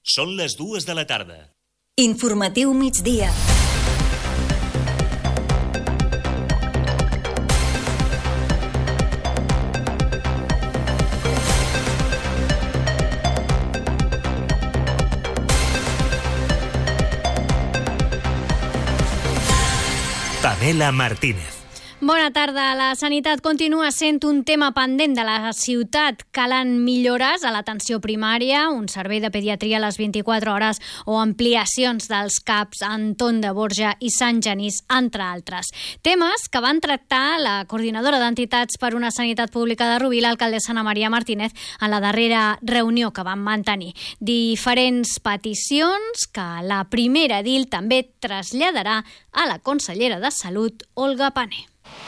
Són les 2 de la tarda. Informatiu migdia. Pamela Martínez. Bona tarda. La sanitat continua sent un tema pendent de la ciutat. Calen millores a l'atenció primària, un servei de pediatria a les 24 hores o ampliacions dels CAPs a Anton de Borja i Sant Genís, entre altres. Temes que van tractar la coordinadora d'entitats per una sanitat pública de Rubí, l'alcaldessa Ana Maria Martínez, en la darrera reunió que van mantenir. Diferents peticions que la primera edil també traslladarà a la consellera de Salut, Olga Pané.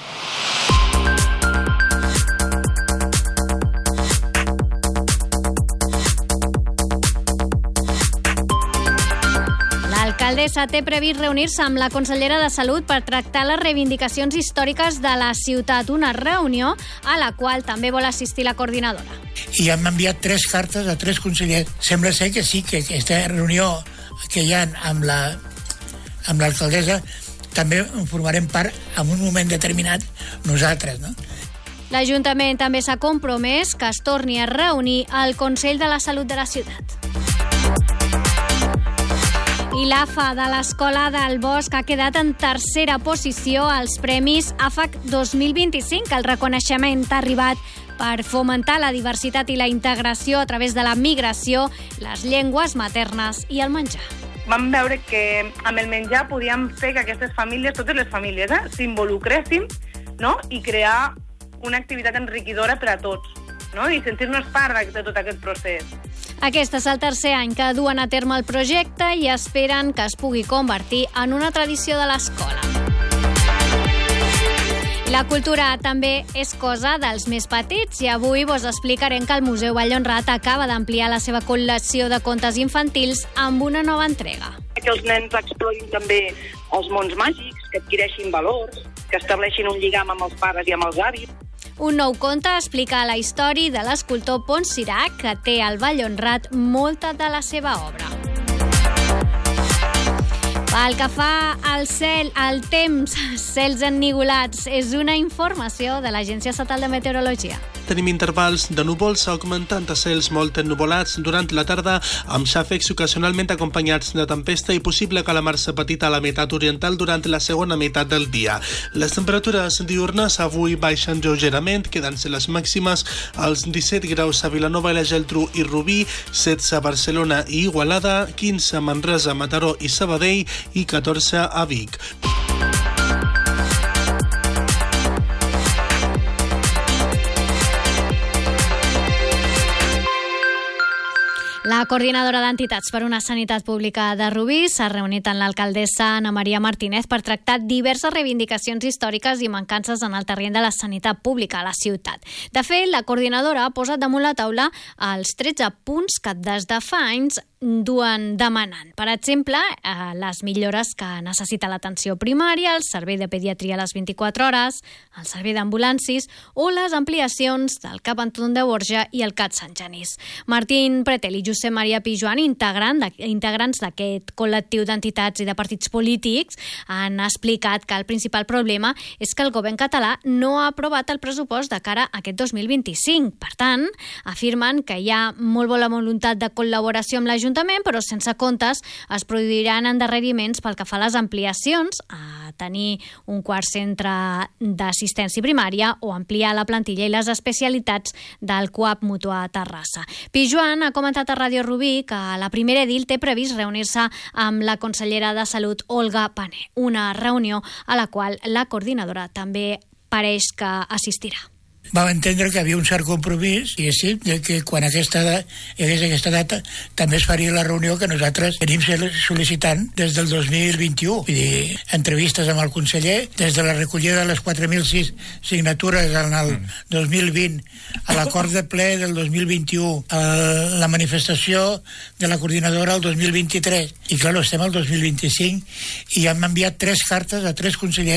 L'alcaldessa té previst reunir-se amb la consellera de Salut per tractar les reivindicacions històriques de la ciutat, una reunió a la qual també vol assistir la coordinadora. I hem enviat 3 cartes a 3 consellers. Sembla ser que sí, que aquesta reunió que hi ha amb l'alcaldessa també en formarem part en un moment determinat nosaltres, no? L'Ajuntament també s'ha compromès que es torni a reunir al Consell de la Salut de la ciutat. I l'AFA de l'Escola del Bosc ha quedat en tercera posició als Premis AFAC 2025. El reconeixement ha arribat per fomentar la diversitat i la integració a través de la migració, les llengües maternes i el menjar. Vam veure que amb el menjar podíem fer que aquestes famílies, totes les famílies, s'involucressin, no? I crear una activitat enriquidora per a tots, no? I sentir-nos part de tot aquest procés. Aquest és el tercer any que duen a terme el projecte i esperen que es pugui convertir en una tradició de l'escola. La cultura també és cosa dels més petits i avui vos explicarem que el Museu Vall d'Honrat acaba d'ampliar la seva col·lecció de contes infantils amb una nova entrega. Que els nens explorin també els mons màgics, que adquireixin valors, que estableixin un lligam amb els pares i amb els avis. Un nou conte explica la història de l'escultor Pons Sirac, que té al Vall d'Honrat molta de la seva obra. Pel que fa al cel, al temps, cels ennivolats, és una informació de l'Agència Estatal de Meteorologia. Tenim intervals de núvols augmentant a cels molt ennuvolats durant la tarda, amb xàfecs ocasionalment acompanyats de tempesta i possible calamarsa petita a la meitat oriental durant la segona meitat del dia. Les temperatures diurnes avui baixen lleugerament, quedant-se les màximes als 17 graus a Vilanova i la Geltrú i Rubí, 16 a Barcelona i Igualada, 15 a Manresa, Mataró i Sabadell i 14 a Vic. La coordinadora d'entitats per una sanitat pública de Rubí s'ha reunit amb l'alcaldessa Ana Maria Martínez per tractar diverses reivindicacions històriques i mancances en el terreny de la sanitat pública a la ciutat. De fet, la coordinadora ha posat damunt la taula els 13 punts que des de fa anys duen demanant. Per exemple, les millores que necessita l'atenció primària, el servei de pediatria a les 24 hores, el servei d'ambulàncies o les ampliacions del CAP Anton de Borja i el CAT Sant Genís. Martín Pretel i Josep Maria Pijuan, integrants d'aquest col·lectiu d'entitats i de partits polítics, han explicat que el principal problema és que el govern català no ha aprovat el pressupost de cara a aquest 2025. Per tant, afirmen que hi ha molt bona voluntat de col·laboració amb l'Ajuntament, però sense comptes es produiran endarreriments pel que fa a les ampliacions, a tenir un quart centre d'assistència primària o ampliar la plantilla i les especialitats del CUAP Mutua a Terrassa. Pijuan ha comentat a Ràdio Rubí que la primera edil té previst reunir-se amb la consellera de Salut, Olga Pané, una reunió a la qual la coordinadora també pareix que assistirà. Vam entendre que havia un cert compromís i sí, que quan hi hagués aquesta data també es faria la reunió que nosaltres venim sol·licitant des del 2021. Vull dir, entrevistes amb el conseller, des de la recollida de les 4.006 signatures en el 2020, a l'acord de ple del 2021, a la manifestació de la coordinadora el 2023. I clar, estem al 2025 i hem enviat 3 cartes a 3 consellers.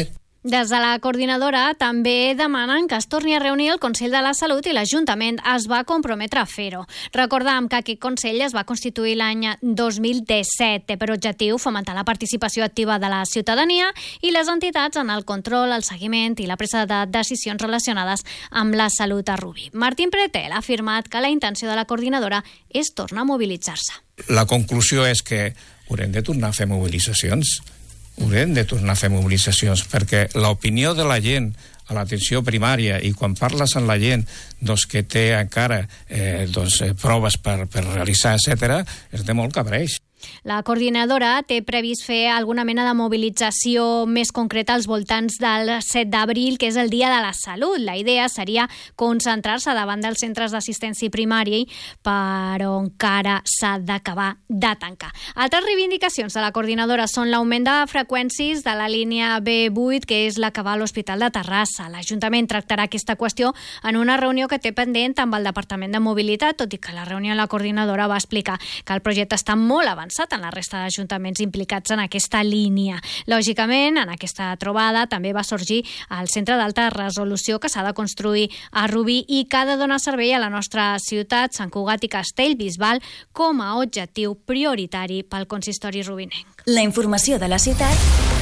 Des de la coordinadora també demanen que es torni a reunir el Consell de la Salut i l'Ajuntament es va comprometre a fer-ho. Recordam que aquest Consell es va constituir l'any 2017. Té per objectiu fomentar la participació activa de la ciutadania i les entitats en el control, el seguiment i la presa de decisions relacionades amb la salut a Rubí. Martín Pretel ha afirmat que la intenció de la coordinadora és tornar a mobilitzar-se. La conclusió és que haurem de tornar a fer mobilitzacions. Perquè l'opinió de la gent a l'atenció primària i quan parles amb la gent que té encara proves per realitzar, etc., és de molt cabreix. La coordinadora té previst fer alguna mena de mobilització més concreta als voltants del 7 d'abril, que és el Dia de la Salut. La idea seria concentrar-se davant dels centres d'assistència primària, però encara s'ha d'acabar de tancar. Altres reivindicacions de la coordinadora són l'augment de freqüències de la línia B8, que és la que va a l'Hospital de Terrassa. L'Ajuntament tractarà aquesta qüestió en una reunió que té pendent amb el Departament de Mobilitat, tot i que la reunió la coordinadora va explicar que el projecte està molt avançat en la resta d'ajuntaments implicats en aquesta línia. Lògicament, en aquesta trobada també va sorgir el centre d'alta resolució que s'ha de construir a Rubí i que ha de donar servei a la nostra ciutat, Sant Cugat i Castellbisbal, com a objectiu prioritari pel consistori rubinenc. La informació de la ciutat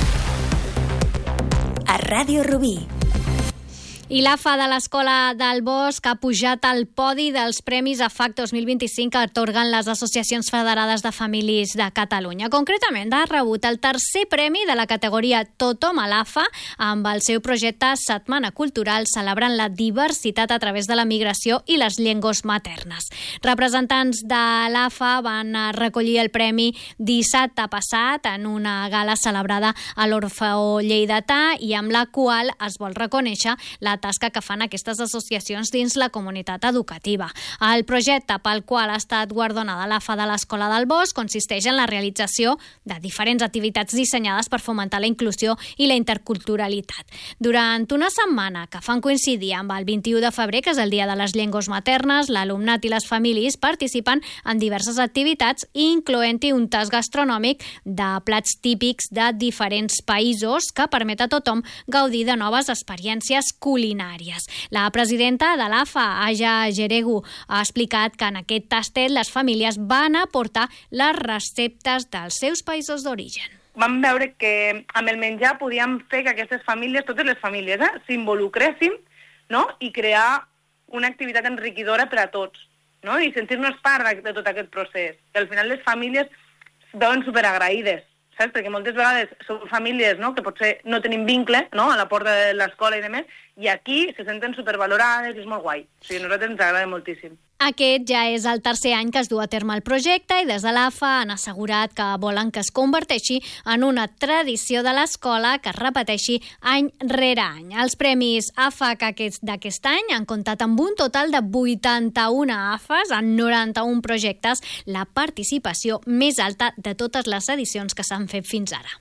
a Ràdio Rubí. I l'AFA de l'Escola del Bosc ha pujat al podi dels Premis AFAC 2025 que atorguen les associacions federades de famílies de Catalunya. Concretament, ha rebut el tercer premi de la categoria Tothom a l'AFA amb el seu projecte Setmana Cultural celebrant la diversitat a través de la migració i les llengües maternes. Representants de l'AFA van recollir el premi dissabte passat en una gala celebrada a l'Orfeó Lleidatà i amb la qual es vol reconèixer la tasca que fan aquestes associacions dins la comunitat educativa. El projecte pel qual ha estat guardonada l'AFA de l'Escola del Bosc consisteix en la realització de diferents activitats dissenyades per fomentar la inclusió i la interculturalitat. Durant una setmana que fan coincidir amb el 21 de febrer, que és el Dia de les Llengües Maternes, l'alumnat i les famílies participen en diverses activitats, incloent-hi un tast gastronòmic de plats típics de diferents països que permet a tothom gaudir de noves experiències culinàries. La presidenta de l'AFA, Aja Geregu, ha explicat que en aquest tastet les famílies van aportar les receptes dels seus països d'origen. Vam veure que amb el menjar podíem fer que aquestes famílies, totes les famílies, s'involucressin, no? I crear una activitat enriquidora per a tots, no? I sentir-nos part de tot aquest procés. Que al final les famílies es veuen superagraïdes, saps? Perquè moltes vegades són famílies, no?, que potser no tenim vincle, no?, a la porta de l'escola i demés, i aquí se senten supervalorades i és molt guai. O sigui, a nosaltres ens agrada moltíssim. Aquest ja és el tercer any que es du a terme el projecte i des de l'AFA han assegurat que volen que es converteixi en una tradició de l'escola que es repeteixi any rere any. Els premis AFAC d'aquest any han comptat amb un total de 81 AFAs en 91 projectes, la participació més alta de totes les edicions que s'han fet fins ara.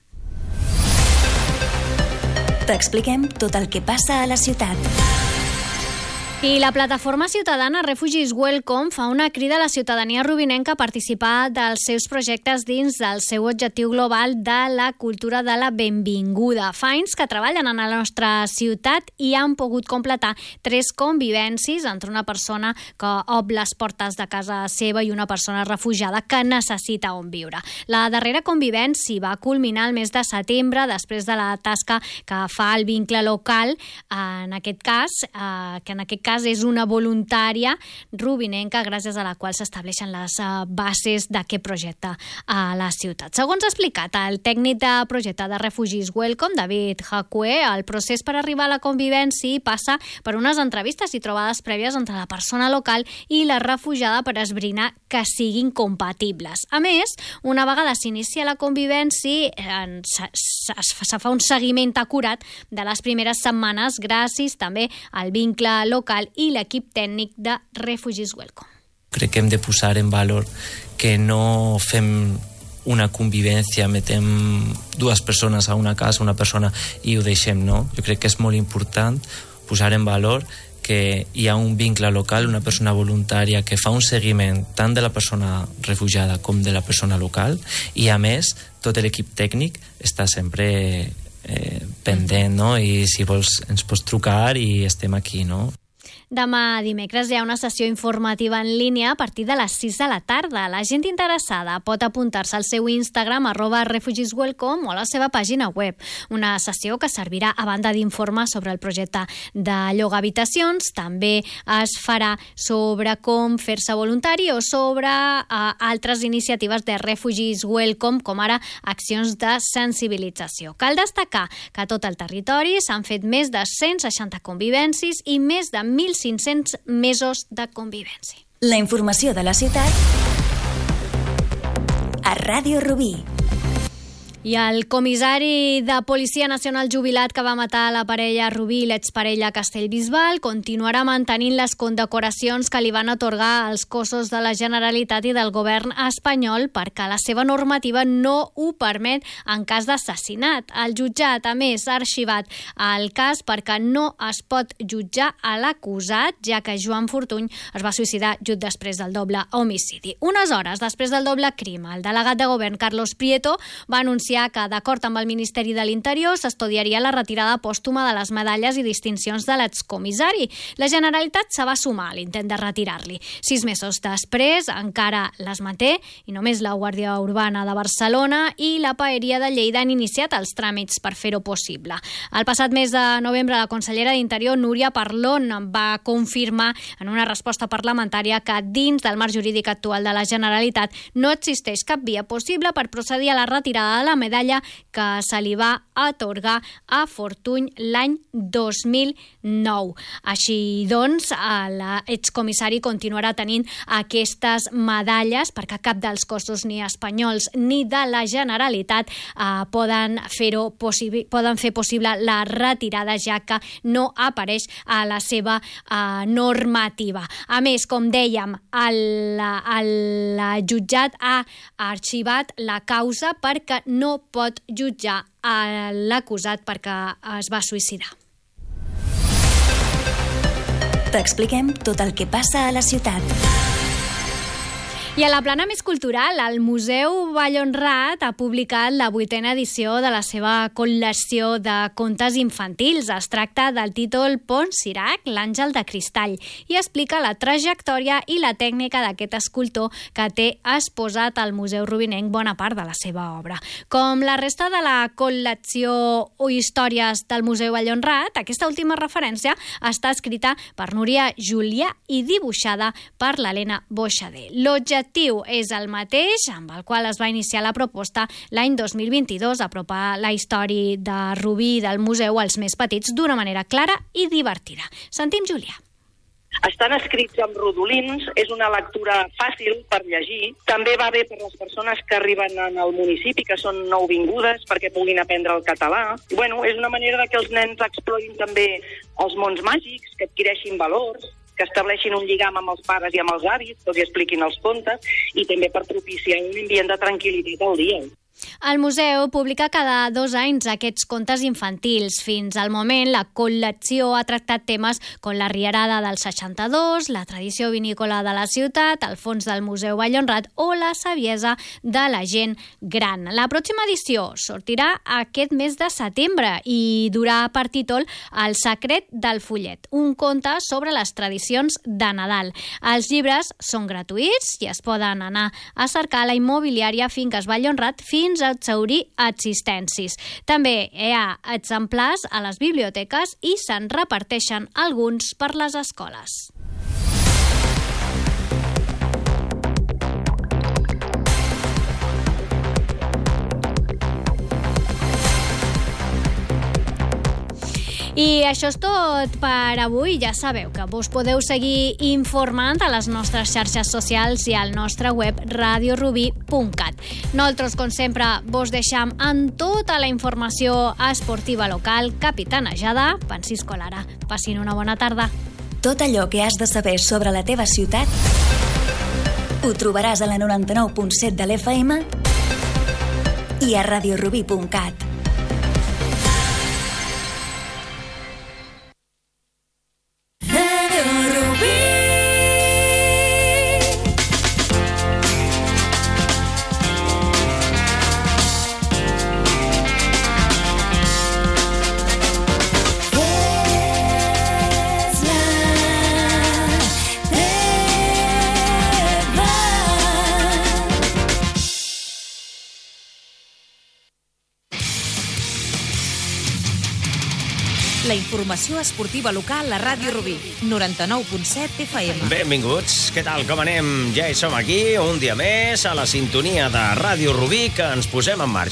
T'expliquem tot el que passa a la ciutat. I la plataforma ciutadana Refugees Welcome fa una crida a la ciutadania rubinenca a participar dels seus projectes dins del seu objectiu global de la cultura de la benvinguda. Fa anys que treballen en la nostra ciutat i han pogut completar 3 convivències entre una persona que ob les portes de casa seva i una persona refugiada que necessita on viure. La darrera convivència va culminar el mes de setembre després de la tasca que fa el vincle local, en aquest cas és una voluntària rubinenca gràcies a la qual s'estableixen les bases d'aquest projecte a la ciutat. Segons ha explicat el tècnic de projecte de Refugees Welcome, David Jacue, el procés per arribar a la convivència passa per unes entrevistes i trobades prèvies entre la persona local i la refugiada per esbrinar que siguin compatibles. A més, una vegada s'inicia la convivència, se fa un seguiment acurat de les primeres setmanes gràcies també al vincle local i l'equip tècnic de Refugees Welcome. Crec que hem de posar en valor que no fem una convivència, metem 2 persones a una casa, una persona, i ho deixem, no? Jo crec que és molt important posar en valor que hi ha un vincle local, una persona voluntària que fa un seguiment tant de la persona refugiada com de la persona local i, a més, tot l'equip tècnic està sempre pendent, no? I si vols ens pots trucar i estem aquí, no? Demà dimecres hi ha una sessió informativa en línia a partir de les 6 de la tarda. La gent interessada pot apuntar-se al seu Instagram @refugeeswelcome o a la seva pàgina web. Una sessió que servirà, a banda d'informar sobre el projecte de llogar habitacions, també es farà sobre com fer-se voluntari o sobre altres iniciatives de Refugees Welcome, com ara accions de sensibilització. Cal destacar que a tot el territori s'han fet més de 160 convivències i més de 1.500 mesos de convivència. La informació de la ciutat a Ràdio Rubí. I el comissari de Policia Nacional jubilat que va matar la parella Rubí i l'exparella Castellbisbal continuarà mantenint les condecoracions que li van atorgar als cossos de la Generalitat i del govern espanyol perquè la seva normativa no ho permet en cas d'assassinat. El jutjat, a més, ha arxivat el cas perquè no es pot jutjar a l'acusat, ja que Joan Fortuny es va suïcidar just després del doble homicidi. Unes hores després del doble crim, el delegat de govern Carlos Prieto va anunciar que, d'acord amb el Ministeri de l'Interior, s'estudiaria la retirada pòstuma de les medalles i distincions de l'excomissari. La Generalitat se va sumar a l'intent de retirar-li. 6 mesos després encara les manté i només la Guàrdia Urbana de Barcelona i la Paeria de Lleida han iniciat els tràmits per fer-ho possible. El passat mes de novembre, la consellera d'Interior, Núria Parlon, va confirmar en una resposta parlamentària que dins del marc jurídic actual de la Generalitat no existeix cap via possible per procedir a la retirada de la medalla que se li va atorgar a Fortuny l'any 2009. Així doncs, l'excomissari continuarà tenint aquestes medalles perquè cap dels cossos ni espanyols ni de la Generalitat poden fer possible la retirada, ja que no apareix a la seva normativa. A més, com dèiem, el jutjat ha arxivat la causa perquè no pot jutjar l'acusat perquè es va suïcidar. T'expliquem tot el que passa a la ciutat. I a la plana més cultural, el Museu Vallhonrat ha publicat la 8a edició de la seva col·lecció de contes infantils. Es tracta del títol Pont Sirac, l'àngel de cristall, i explica la trajectòria i la tècnica d'aquest escultor que té exposat al Museu Rubinenc bona part de la seva obra. Com la resta de la col·lecció o històries del Museu Vallhonrat, aquesta última referència està escrita per Núria Julià i dibuixada per l'Helena Boixader. L'objectiu és el mateix amb el qual es va iniciar la proposta l'any 2022, apropar la història de Rubí i del museu als més petits d'una manera clara i divertida. Sentim Julià. Estan escrits amb rodolins, és una lectura fàcil per llegir. També va bé per les persones que arriben al municipi, que són nouvingudes, perquè puguin aprendre el català. Bueno, és una manera que els nens explorin també els mons màgics, que adquireixin valors, que estableixin un lligam amb els pares i amb els avis, que els expliquin els contes, i també per propiciar un ambient de tranquil·litat al dia. El museu publica cada 2 anys aquests contes infantils. Fins al moment, la col·lecció ha tractat temes com la Rierada del 62, la tradició vinícola de la ciutat, el fons del Museu Vallhonrat o la saviesa de la gent gran. La pròxima edició sortirà aquest mes de setembre i durà per títol El secret del follet, un conte sobre les tradicions de Nadal. Els llibres són gratuïts i es poden anar a cercar a la immobiliària Finques Vallhonrat fins a exhaurir existències. També hi ha exemplars a les biblioteques i se'n reparteixen alguns per les escoles. I això és tot per avui. Ja sabeu que vos podeu seguir informant a les nostres xarxes socials i al nostre web radiorubí.cat. Nosaltres, com sempre, vos deixam amb tota la informació esportiva local capitanejada. Francisco Lara, passin una bona tarda. Tot allò que has de saber sobre la teva ciutat ho trobaràs a la 99.7 de l'FM i a radiorubí.cat. La informació esportiva local a Ràdio Rubí, 99.7 FM. Benvinguts, què tal, com anem? Ja hi som aquí, un dia més, a la sintonia de Ràdio Rubí, que ens posem en marxa.